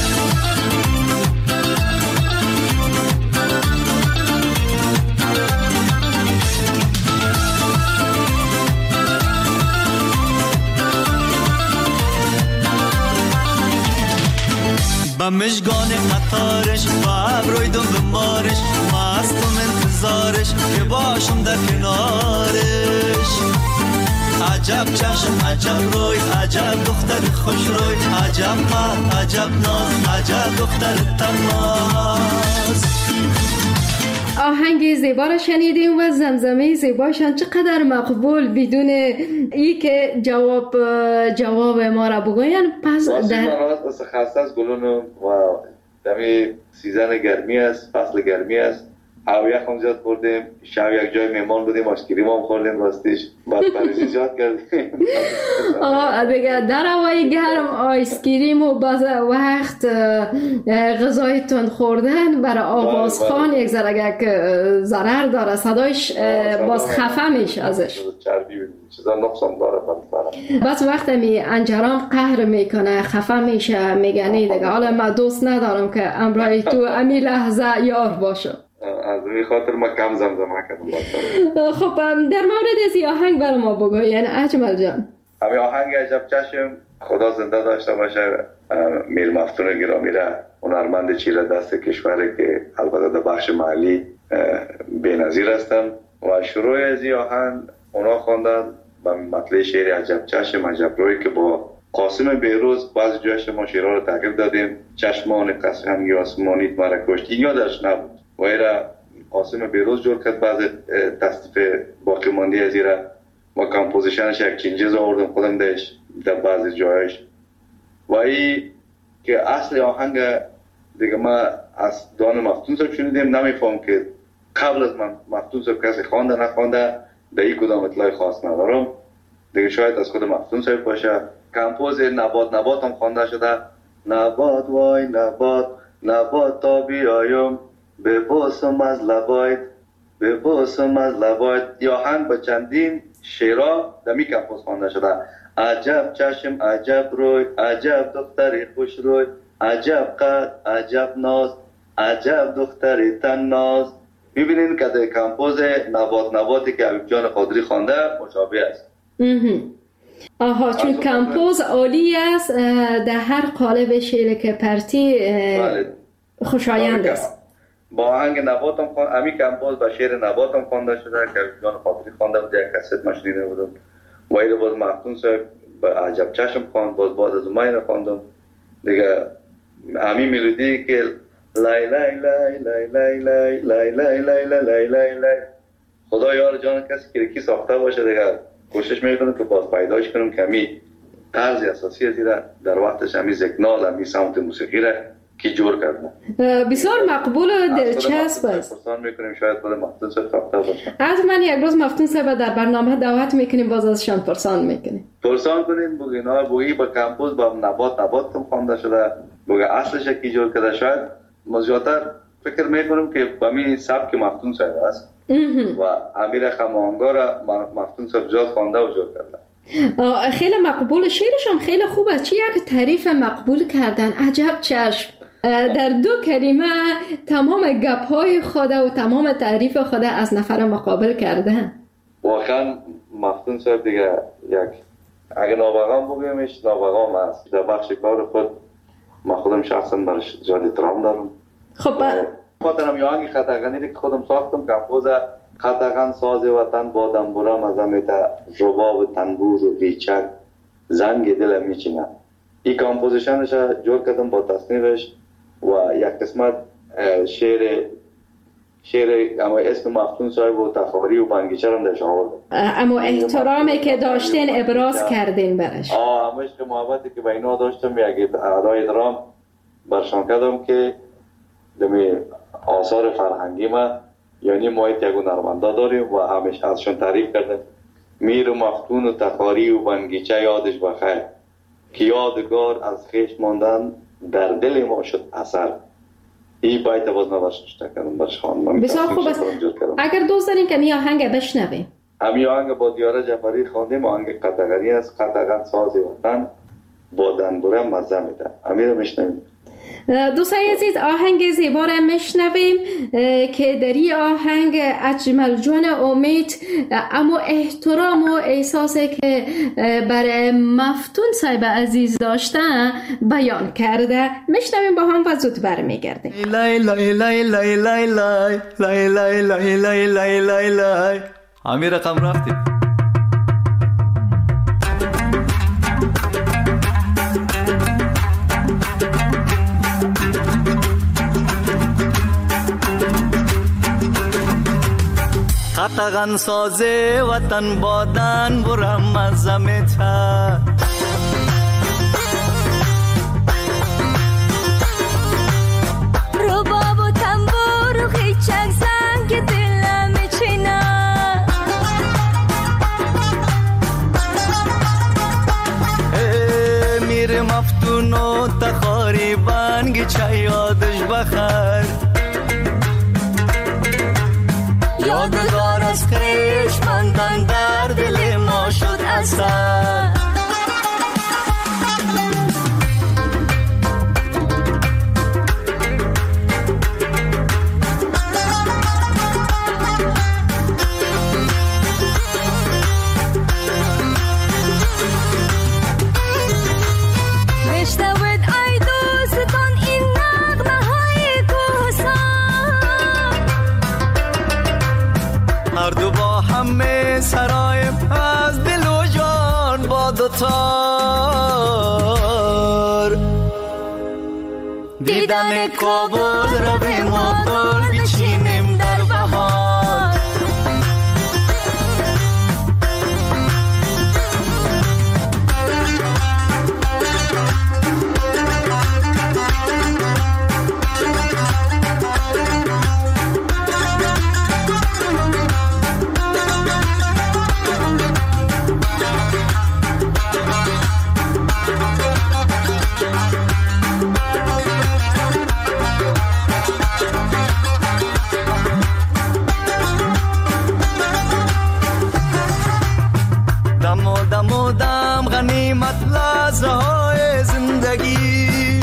با مشگان قطارش، با ابروی دم بمارش، مستم انتظارش که باشم در کنارش. عجب چشم عجب روی، عجب دختر خوش روی، عجب قد عجب ناز، عجب دختر تماز. آهنگ زیبا را شنیدیم و زمزمه زیباشان چقدر مقبول، بدون ای که جواب جواب ما را بگوین. پس در راست خسته از گلون و دمی سیزن گرمی است، فصل گرمی است، هوا یخم زیاد خوردیم، شب یک جای مهمان بودیم، آشکریم هم خوردیم، راستیش بعد پریزی زیاد کردیم. آه دیگه در هوای گرم آیسکریم و بعض وقت غذای تند خوردن برای آوازخوان یک ذره ضرر داره، صدایش باز خفه میشه ازش، چربی چیزا نقصان داره. بعض وقت می انجرام قهر میکنه، خفه میشه، میگنی دیگه حالا من دوست ندارم که امرای تو امی لحظه یار باشه. از این خاطر ما کم زمزمه کردم. خب در مورد از آهنگ برای ما بگو، یعنی اجمل جان. همین آهنگ عجب چشم خدا زنده داشته باشه، میر مفتون گرامی را، هنرمند چیره دست کشوری که البته در بخش محلی بی‌نظیر هستن و شروع از این آهنگ اونا خواندن با مطلع شعر عجب چشم عجب روی که با قاسم بیروز بعضی جایش ما شعرها رو تغییر دادیم. چشمان قشنگ آسمانیت مرا کشت، این یادش نبود و ایرا قاسم بیروز جور کرد. بعض تصدیف باقی ماندی از ایرا با کمپوزیشنش یک چینجز آوردم خودم داشت در بعضی جایش و ای که اصل آهنگ دیگه ما از دان مفتون صاحب شنیدیم، نمیفهم که قبل از من مفتون صاحب کسی خوانده نخوانده، در این کدام اطلاع خاص ندارم دیگه، شاید از خود مفتون صاحب باشه. کمپوز نبات نبات هم خوانده شده، نبات وای نبات نبات تا بیایم به بوسم از لبایت به بوسم از لبایت. یا آهنگ با چندین شعرها در می کمپوز خوانده شده. عجب چشم عجب روی، عجب دختری خوش روی، عجب قد عجب ناز، عجب دختری تن ناز. ببینین که در کمپوز نبات نباتی که حبیب جان قادری خوانده مشابه است. آها، چون کمپوز عالی است، در هر قالب شعر که پرتی خوشایند است. با آهنگ نبات هم خوانده، امی کمپوز با شعر نبات هم خوانده شده که حبیب جان قادری خوانده بود، یک کست ما شنیده بودم و ایره باز مفتون صاحب با عجب چشم خواند، باز باز از ما اینو خواندم دیگه. امی ملودی که لای لای لای لای لای لای لای لای لای لای لای لای، خدا یار جان کسی که کی ساخته باشه دیگه کوشش میکنم که باز پیداش کنم که امی طرز اساسی از ایره در وقتش امی زکنال امی سمت موسیقی را کی جور کرده بسیار مقبول و دلچسب است. پرسان میکنیم شاید خود مفتون صاحب ساخته باشه. از من یک روز مفتون صاحب در برنامه دعوت میکنیم، باز ازشان پرسان میکنیم. پرسان کنین بگین ها بگی با کمپوز با نبات نبات هم خوانده شده، بگی اصلش کی جور کرده. شاید مزیاتر فکر میکنم که با می سبک مفتون صاحب است و امیر خمانگا را مفتون صاحب جاز خوانده و جور کرده. خیلی مقبول، شعرشان خیلی خوب است. چی یک تعریف مقبول کردن، عجب چشم. در دو کلمه تمام گپ‌های خود و تمام تعریف خود از نفر مقابل کرده. واقعا مفتون صاحب دیگه یک اگه نابغام بگیمش نابغام است. در بخش کار خود ما خودم شخصا برش زیاد احترام دارم. خب خاطرم یه آهنگ خطاغنی که خودم ساختم، کمپوز خطاغن ساز وطن با دنبورم از امیتا رباب تنبور و بیچک زنگ دلم میچینه. این کمپوزیشنش جور کردم با تصنیفش و یک قسمت شعر شعر اما اسم مفتون صاحب و تخاری و بنگیچه هم درش آورد. اما احترامی که داشتین ابراز کردین برش. آه همش که محبتی که با اینا داشتم یک اعدای درام برشان کردم که دمی آثار فرهنگی ما یعنی ما یک هنرمندا داریم و همش ازشون تعریف کردم. میر و مفتون و تخاری و بنگیچه یادش بخیر که یادگار از خیش ماندن در دل ما شد اثر. این باید باز نباشت کردم برش خواندم. بسیار خوب است. اگر دوست دارین که می آهنگ بشنویم. همی آهنگ با دیاره جعفری خواندیم، آهنگ قطغری است. قطغن ساز وطن با دنبوره مزه میده. همی رو میشنویم. دوستای عزیز، آهنگ زیبا را میشنویم که در این آهنگ اجمل جان امید اما احترام و احساسی که برای مفتون صاحب عزیز داشتن بیان کرده. میشنویم با هم و زود برمیگردیم. لای لای لای لای لای لای لای لای لای لای لای لای لای همین رقم رفتیم. قطغن سازه وطن بادن برم مزمتا رباب و تنبور و خیچک زنگ دلم چینا میر مفتون و تخاری بانگی چه یادش بخر یادگار از خیش مندن در دل ما شد اثر سرای از دل و جان با دوتار دیدن کابل روی ما گل بچینیم در بهار غنیمت لحظه های زندگی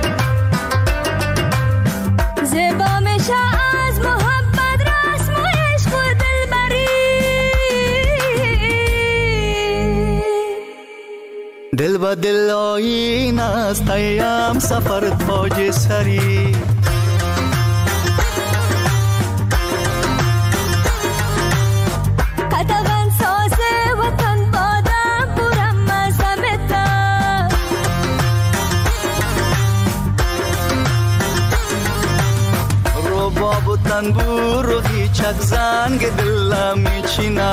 زیبا میشه از محبت رسم و عشق و دلبری دل با دل آیین است ایم سفر تاج سری تنبور و هیچک زنگ دلم میچینه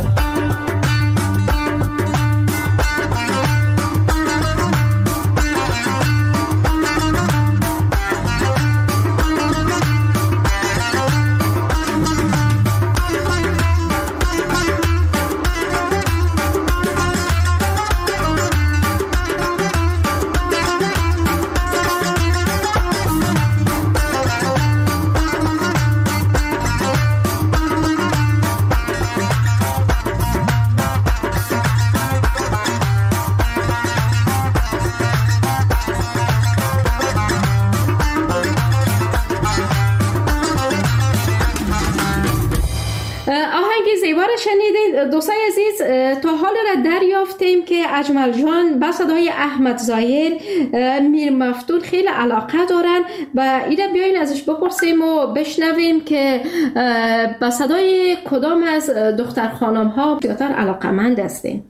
شنیدید دوستای عزیز، تا حال را دریافتیم که اجمل جان به صدای احمد ظاهر میر مفتون خیلی علاقه دارن و اینا بیاین ازش بپرسیم و بشنویم که به صدای کدام از دختر خانم ها بیشتر علاقه‌مند هستین.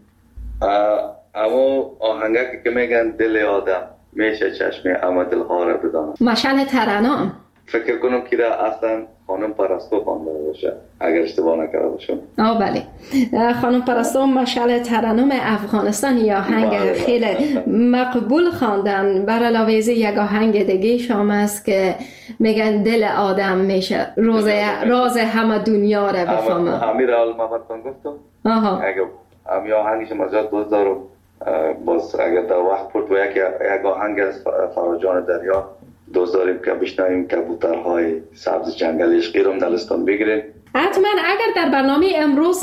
اما آهنگی که میگن دل آدم میشه چشم اما دل ها را بدانم، مشعل ترنم فکر کنم که اصلا خانم پرستو خوانده باشه اگر اشتباه نکرده باشم. آه بله، خانم پرستو مشعل ترنم افغانستان یا آهنگ خیلی مقبول خواندن. بر علاوه از یک آهنگ دیگه شام است که میگن دل آدم میشه روز راز همه دنیا را بفهمه. امیر المحمدتون گفتم. آها. اگه امی آهنگش مجاد دوست دارم باز اگر در وقت پرت و یک یک آهنگ از فراجان دریا دوست داریم که بشنویم کبوترهای سبز جنگل عشقی رو دلستان بگیریم. حتما اگر در برنامه امروز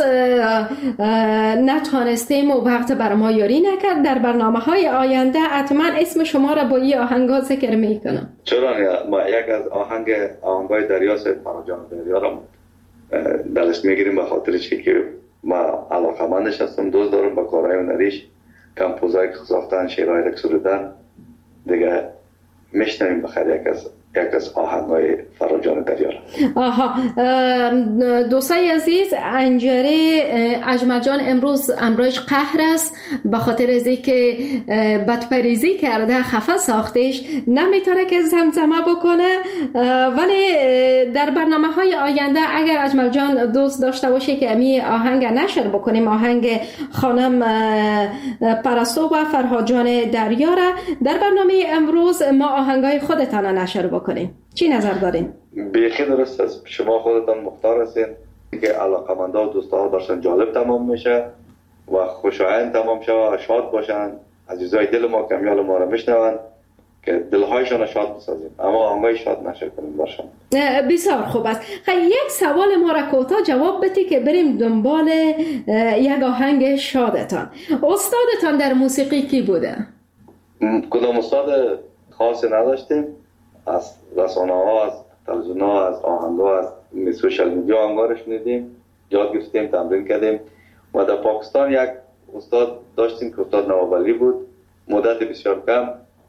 نتوانستیم و وقت بر ما یاری نکرد، در برنامه های آینده حتما اسم شما را با این آهنگا ذکر میکنم. چرا ما یک از آهنگ آهنگای دریا سید فراجان دریا را دلست میگیریم به خاطر چی که ما علاقمندش هستم، دوست دارم با کارهای هنریش کمپوزایی که ساختن، شعرهای که سرودن دیگه میشنویم بخیر یک از یک از آهنگ‌های فراجان دریار. آها، دوستای عزیز، انجره اجمل جان امروز امروز قهر است به خاطر از اینکه بدپریزی کرده، خفه ساختش، نمیتونه که زمزمه بکنه. ولی در برنامه های آینده اگر اجمل جان دوست داشته باشه که امی آهنگ نشر بکنیم، آهنگ خانم پرستو و فرهاد جان دریاره، در برنامه امروز ما آهنگای خودتان نشر بکنیم. چی نظر دارین؟ بیخی درست است. شما خودتان مختار هستین که علاقمندا و دوستا داشتن جالب تمام میشه و خوشایند تمام شه و شاد باشن. عزیزای دل ما کمیال ما رو میشنون که دلهایشان شاد بسازیم، اما آهنگای شاد نشه کنیم باشن. بسیار خوب است. خیلی یک سوال ما را کوتاه جواب بدی که بریم دنبال یک آهنگ شادتان. استادتان در موسیقی کی بوده؟ کدام استاد خاصی نداشتیم. از رسانه ها، از تلویزیون ها، از آهنگ ها، از سوشال میدیا آهنگا رو شنیدیم، یاد گرفتیم، تمرین کردیم. و در پاکستان یک استاد داشتیم که استاد نوابلی بود. مدت بسیار کم،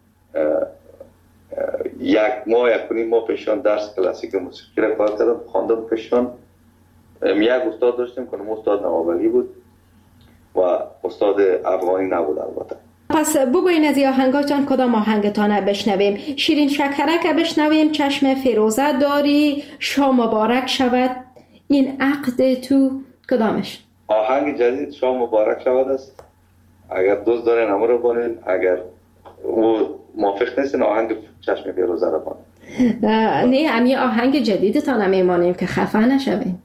یک ماه یک نیم ماه پیشان درس کلاسیک موسیقی را کار کردم، خواندم پیشان. یک استاد داشتیم که استاد نوابلی بود و استاد افغانی نبود البته. پس بگوین از این آهنگاتان کدام آهنگتان بشنویم؟ شیرین شکرک بشنویم، چشم فیروزه داری، شام مبارک شود، این عقد تو، کدامش؟ آهنگ جدید شام مبارک شود است. اگر دوست دارین همه رو بانین، اگر او موافق نیستین آهنگ چشم فیروزه رو بانین. نه، همی آهنگ جدیدتان هم میمانیم که خفه نشویم.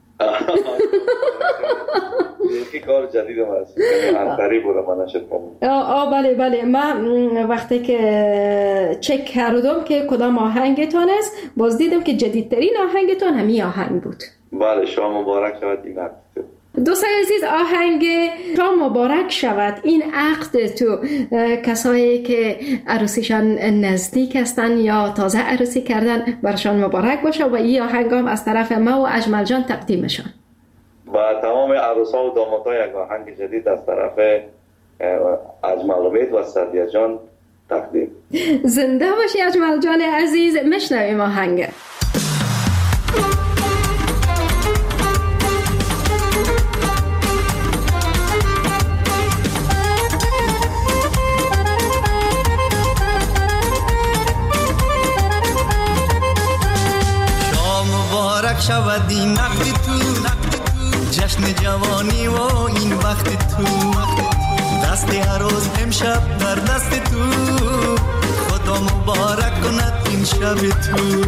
یکی کار جدید هم هست، انتری بوده من نشد کنم. آه بله بله، من وقتی که چک کردم که کدام آهنگتان است، باز دیدم که جدیدترین آهنگتان همی آهنگ بود. بله، شام مبارک شود این عقد تو. دوستان عزیز، آهنگ شام مبارک شود این عقد تو، کسایی که عروسیشان نزدیک هستن یا تازه عروسی کردن برشان مبارک باشه و این آهنگ هم از طرف ما و اجمل جان تقدیمشان. و تمام عروسا و دامادها یک آهنگ جدید از طرف اجمل امید و سعدیه جان تقدیم. زنده باشی اجمل جان عزیز، میشنویم آهنگ. شام مبارک شود این نقد تو، جشن جوانی و این وقت تو، دست هر روز امشب در دست تو، خدا مبارک کند این شب تو.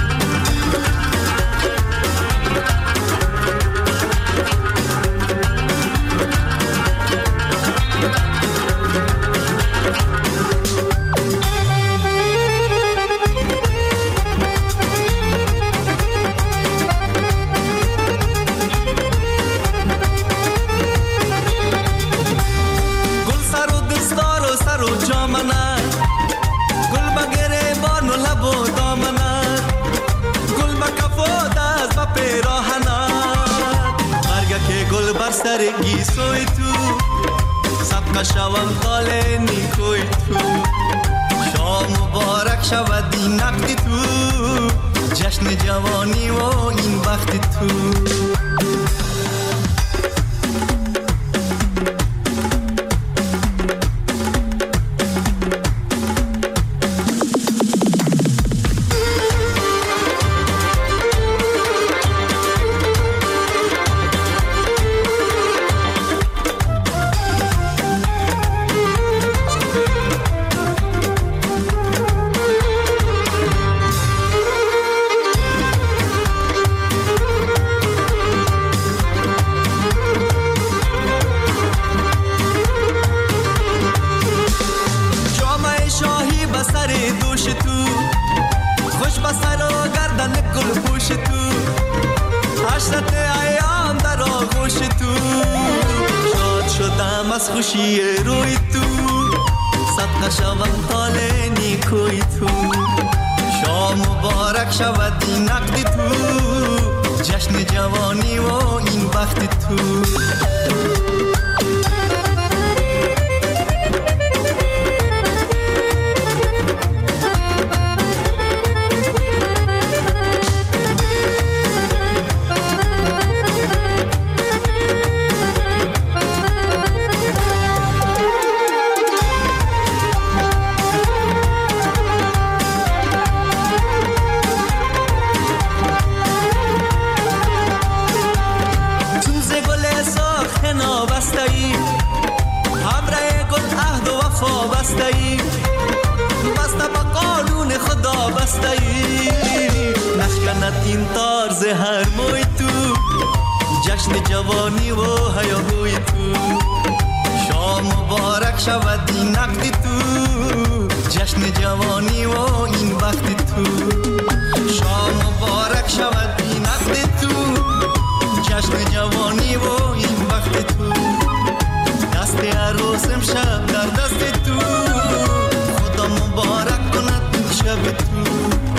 سرگی سوی تو سبقه شوم خال نیکوی تو. شام مبارک شود این نقد تو، جشن جوانی و این وقت تو. از خوشی روی تو صدقه شوم حال نیکوی تو. شام مبارک شود این نقد تو، جشن جوانی و این وقت تو. وابسته ای، بسته به قانون خدا بسته ای، نشکند این تار زهر موی تو، جشن جوانی و هیاهوی تو، شام مبارک شود این نقد تو، جشن جوانی و این وقت تو، شام مبارک شود این نقد تو، جشن جوانی و این وقت تو، دست عروس امشب در دست تو، خدا مبارک کند این شب تو.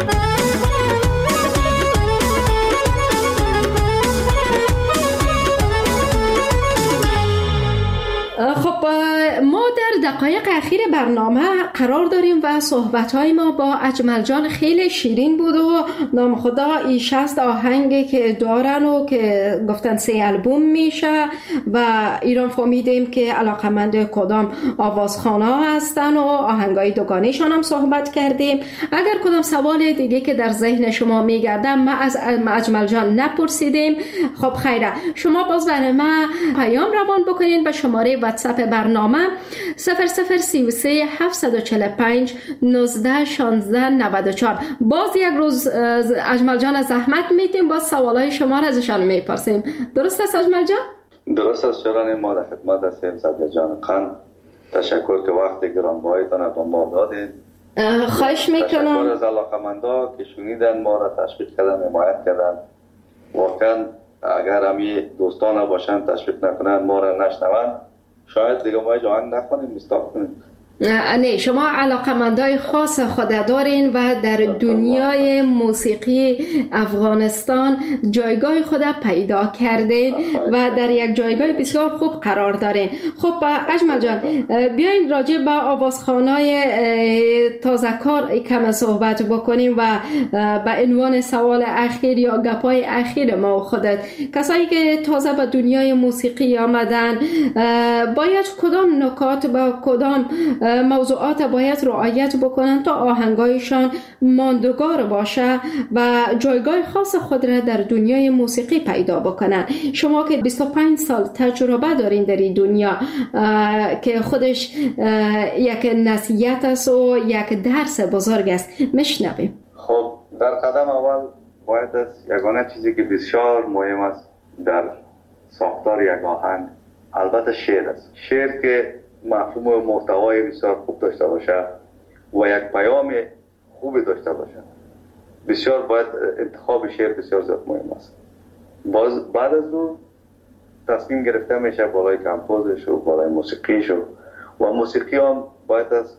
خب ما در دقایق اخیر برنامه قرار داریم و صحبت‌های ما با اجمل جان خیلی شیرین بود و نام خدا این شصت آهنگی که دارن و که گفتن سه البوم میشه و ایران فهمیدیم که علاقمند کدام آوازخوان‌ها هستن و آهنگای دوگانیشان هم صحبت کردیم. اگر کدام سوال دیگه که در ذهن شما میگرده ما از اجمل جان نپرسیدیم، خب خیره، شما باز برای ما پیام روان بکنین به شماره واتساپ برنامه صفر صفر سی و سه هفتصد و چهل و پنج نوزده شانزده نود و چهار. باز یک روز اجمل جان زحمت میدیم، باز سوالای شما را ازشان میپرسیم. درست است اجمل جان؟ درست است شران. ما در خدمت هستیم صدر جان قند. تشکر که وقت گرانبهایتان با ما دادید. خواهش میکنم. تشکر از علاقمندا که شنیدن ما را، تشویق کردن، حمایت کردن. واقعا اگر همی دوستان باشن تشویق نکنن، ما را نشنون، شاید دیگه ما جوان نخونیم، مستاق کنیم. نه، شما علاقمندای خاص خود دارین و در دنیای موسیقی افغانستان جایگاه خود پیدا کردین و در یک جایگاه بسیار خوب قرار دارین. خب اجمل جان، بیاین راجع به آوازخوانای تازه کار کم صحبت بکنیم و به عنوان سوال اخیر یا گپای اخیر ما و خودت، کسایی که تازه به دنیای موسیقی آمدن باید کدام نکات با کدام موضوعات باید رعایت بکنن تا آهنگایشان ماندگار باشه و جایگاه خاص خود را در دنیای موسیقی پیدا بکنن؟ شما که بیست و پنج سال تجربه دارین در این دنیا که خودش یک نصیحت است و یک درس بزرگ است، میشنویم. خب در قدم اول باید از یگانه چیزی که بسیار مهم است در ساختار یک آهنگ البته شعر است. شعر که مفهوم و محتوای بسیار خوب داشته باشه و یک پیام خوبی داشته باشه. بسیار باید انتخاب شعر بسیار زیاد مهم است. باز بعد از اون تصمیم گرفته میشه بالای کمپوزش و بالای موسیقیش و موسیقی هم باید از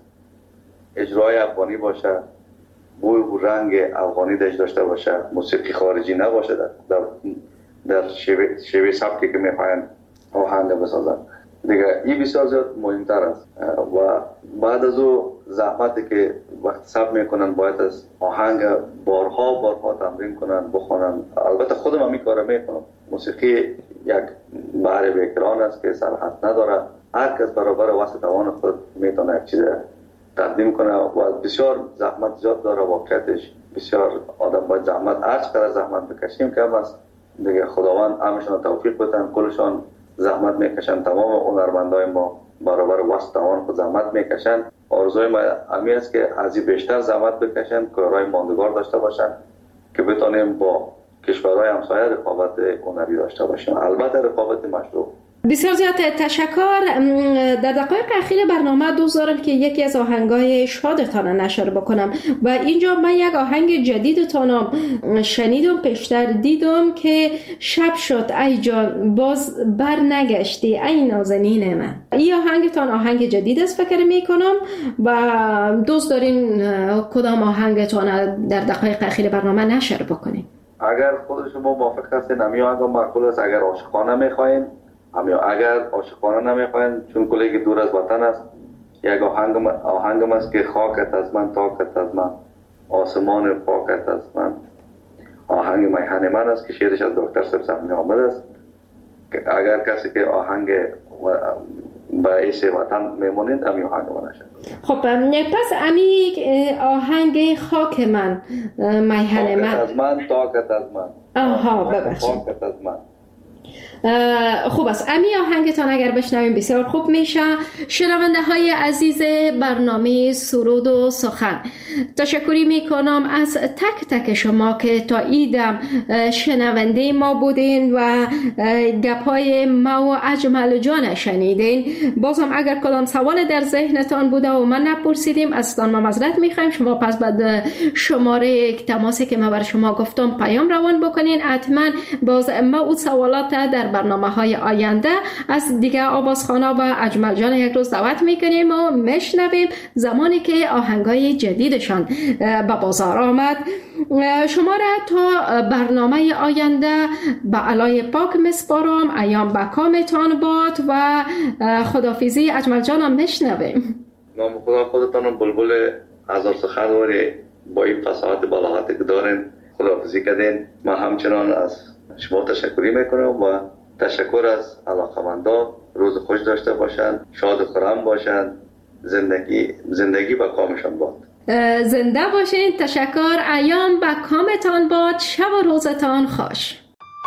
اجرای افغانی باشه، بوی و رنگ افغانی داشته باشه، موسیقی خارجی نباشه، در در, در شیوه, شیوه سبکی که میخواین آهنگ بسازن. دیگه این بسیار زیاد مهمتر است و بعد از او زحمتی که وقت سب میکنن باید از آهنگ بارها بارها تمرین کنن، بخونن. البته خودم هم این کار میکنم. موسیقی یک بحر بیکران است که سرحد نداره. هر کس برابر وسط توان خود میتونه یک چیز تقدیم کنه و بسیار زحمت زیاد داره. واقعیتش بسیار آدم باید زحمت، هر چقدر زحمت بکشیم کم است. دیگه خداوند همشون توفیق بده، کلشون زحمت میکشن. تمام هنرمندای ما برابر وسط توان خود زحمت میکشن. آرزوی ما همین است که از این بیشتر زحمت بکشن، کارهای ماندگار داشته باشن که بتونیم با کشورهای همسایه رقابت هنری داشته باشیم، البته رقابت مشروع. بسیار زیاد تشکر. در دقایق اخیر برنامه دوست دارم که یکی از آهنگای شادتان نشر بکنم و اینجا من یک آهنگ جدیدتان شنیدم، پیشتر دیدم که شب شد ای جان باز بر نگشتی ای نازنین من. این آهنگتان آهنگ جدید است فکر میکنم و دوست دارین کدام آهنگتان در دقایق اخیر برنامه نشر بکنیم؟ اگر خود شما موافق هستین همین آهنگ معقول است. اگر عاشقانه میخواین همین، اگر عاشقانه نمیخواین چون کلیگ دور از وطن است، یک آهنگ آهنگم است که خاکت از من تاکت از من آسمان پاکت از من. آهنگ میهن من است که شعرش از دکتر سبزمی آمد است. اگر کسی که آهنگ باعث وطن میمونید همین آهنگ من نشد. خب پس امی آهنگ خاک من میهن من از من تاکت از من آها ببخشید پاکت از من. خوب است. امی آهنگتان اگر بشنویم بسیار خوب میشه. شنونده های عزیز برنامه سرود و سخن، تشکری میکنم از تک تک شما که تا ایدم شنونده ما بودین و گپای ما و اجمل جان شنیدین. بازم اگر کدام سوال در ذهنتان بوده و من نپرسیدیم ازتان ما معذرت میخوایم. شما پس بعد شماره تماسی که ما بر شما گفتم پیام روان بکنین. حتما باز ما اون سوالات در برنامه های آینده از دیگه آوازخوانا و اجمل جان یک روز دعوت میکنیم و میشنویم زمانی که آهنگای جدیدشان به بازار آمد. شما را تا برنامه آینده به علای پاک مسپارم. ایام به کامتان باد و خدافیزی اجمل جانم میشنویم. نام خدا خودتان بلبل هزار سخنوری با این فصاحت بلاغتی که دارین خدافیزی کردین. ما همچنان از شما تشکری میکنم و تشکر از علاقمندان. روز خوش داشته باشند، شاد و خرم باشند، زندگی زندگی با کامشان باد. زنده باشین. تشکر. ایام با کامتان باد. شب و روزتان خوش.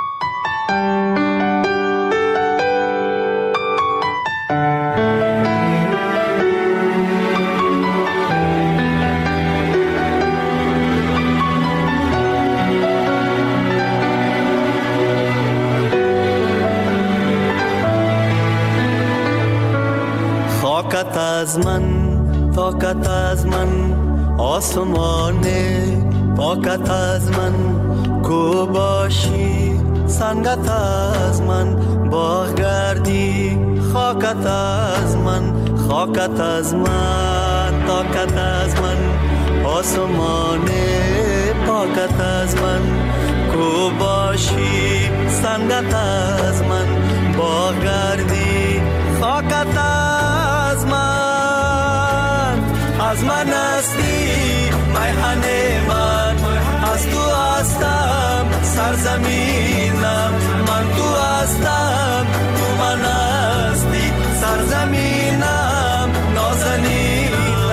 طاقت از من، طاقت از من آسمانه، طاقت از من کو باشی، سنگت از من باغ گردی، خاکت از من، خاکت از من، طاقت از من آسمانه، طاقت از من کو باشی، سنگت از من باغ گردی، خاکت از من، از من هستی میهن من، از تو هستم سرزمینم، من تو هستم تو من هستی سرزمینم، نازنینم.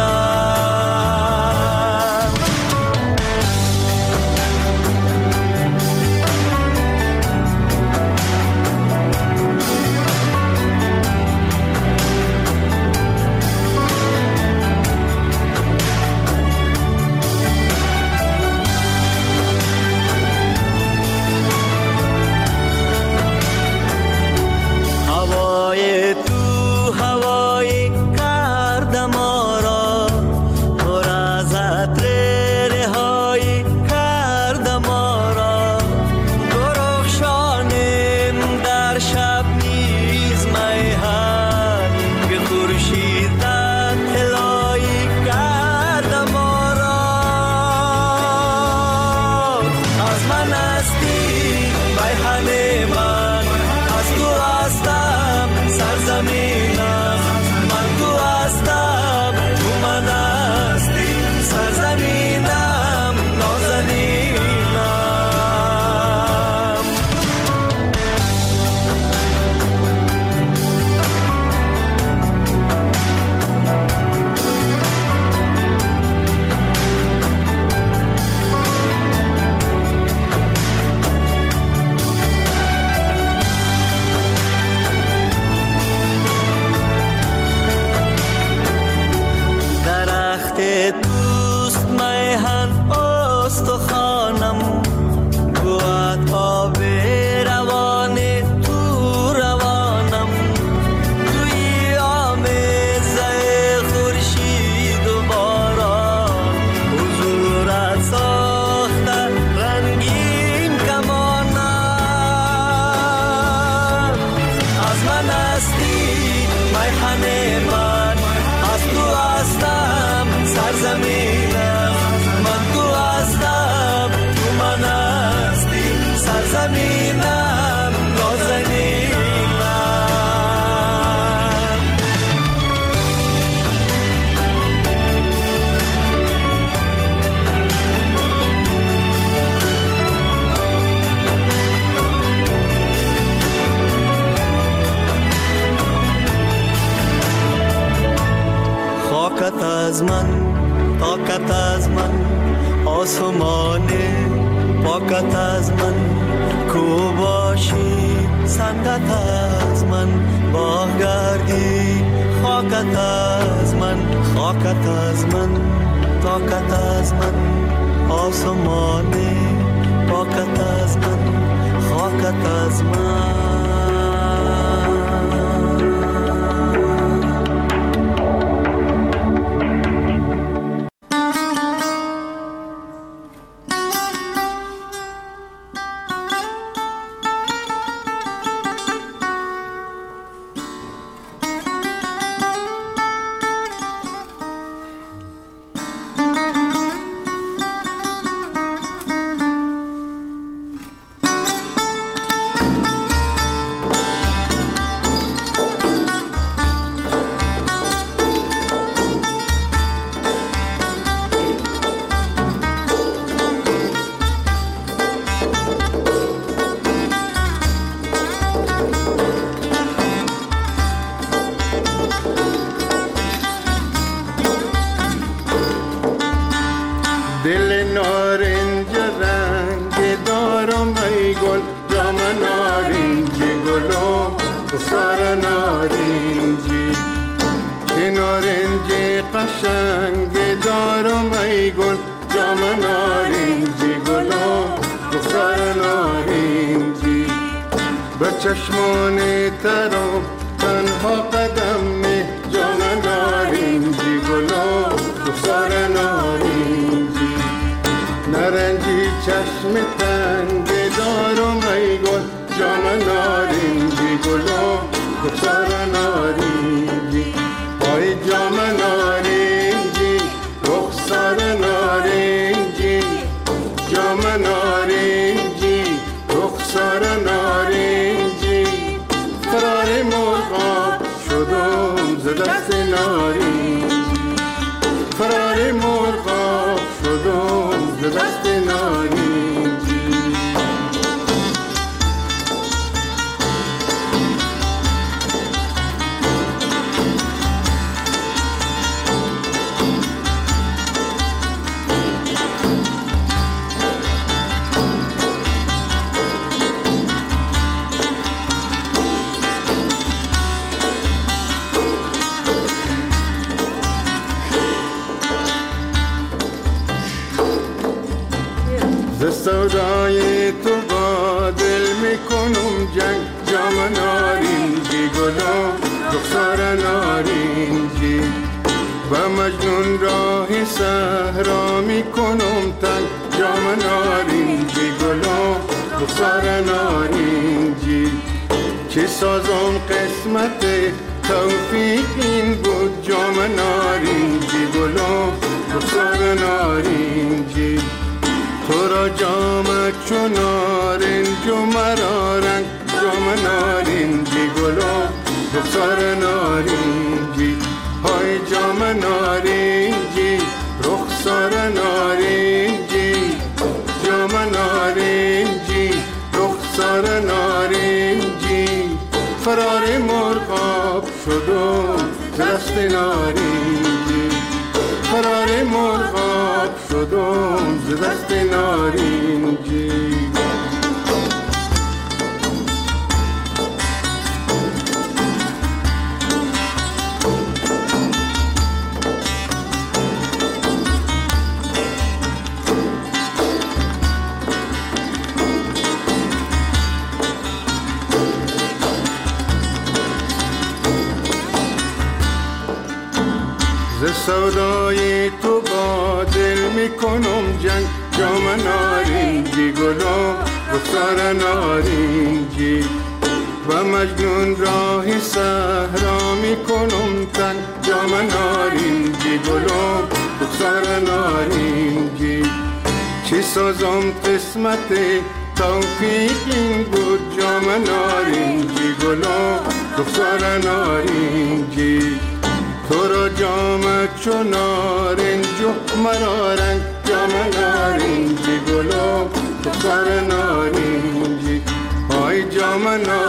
طاقت از من، طاقت از من آسمانه، طاقت از من کو باشی، سنگت از من باغ گردی، خاکت از من، خاکت از من، طاقت از من، آسمانی پاکت از من، خاکت از من. دل نارنج رنگ دارم ای گل، جام نارنجی گلم سر نارنجی، که نارنج قشنگ دارم ای گل، جام نارنجی گلم سر نارنجی، به چشمان ترم تنها قدم می، جام نارنجی گلم سر نارنجی، نارنجی چشم تنگ دارم ای گل، جام نارنجی گلم سر نارنجی، ای جام نارنجی رخسار نارنجی، جام نارنجی رخسار نارنجی، فرار مرغاب شدم ز دست نارنجی، فرار مرغاب شدم ز دست نارنجی. ز سودای تو با دل میکنم جنگ، جام نارنجی گلم رخسار نارنجی، و مجنون راه صحرا میکنم تنگ، جام نارنجی گلم رخسار نارنجی، چه سازم قسمت توفیق این بود، جام نارنجی گلم رخسار نارنجی، تو را جام چون نارنج و مرا رنگ، جام نارنجی گلم رخسار نارنجی، های جام نارنجی رخسار نارنجی، جام نارنجی رخسار نارنجی، فرار مرغاب شدم ز دست نارنجی، فرار مرغاب شدم ز دست نارنجی. ز سودای تو با دل میکنم جنگ، جام نارنجی گلم رخسار نارنجی، و مجنون راه صحرا میکنم تنگ، جام نارنجی گلم رخسار نارنجی، چه سازم قسمت توفیق این بود، جام نارنجی گلم رخسار نارنجی، تو را جام چون نارنج و مرا رنگ، جام نارنجی گلم رخسار نارنجی، های جام نارنجی